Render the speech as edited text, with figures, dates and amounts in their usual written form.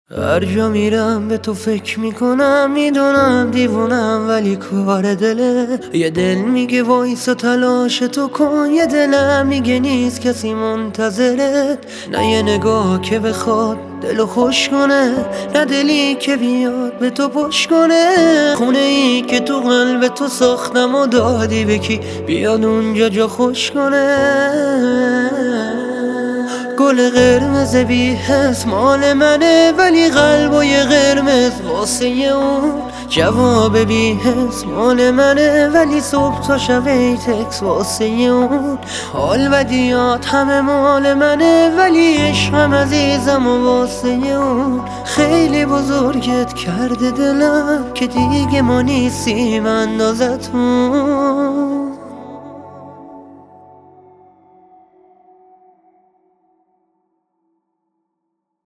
هر جا میرم به تو فکر میکنم، میدونم دیوونم ولی کار دله. یه دل میگه وایسا تلاش تو کن، یه دلم میگه نیست کسی منتظرت. نه یه نگاه که بخواد دلو خوش کنه، نه دلی که بیاد به تو پشت کنه. خونه ای که تو قلب تو ساختم و دادی به کی بیاد اونجا جا خوش کنه. گل قرمز بی حس مال منه، ولی قلبای قرمز واسه اون. جواب بی حس مال منه، ولی صبح تا شب ای تکس واسه اون. حال و دیات همه مال منه، ولی عشقم عزیزم و واسه اون. خیلی بزرگت کرده دلم که دیگه ما نیستیم اندازتون.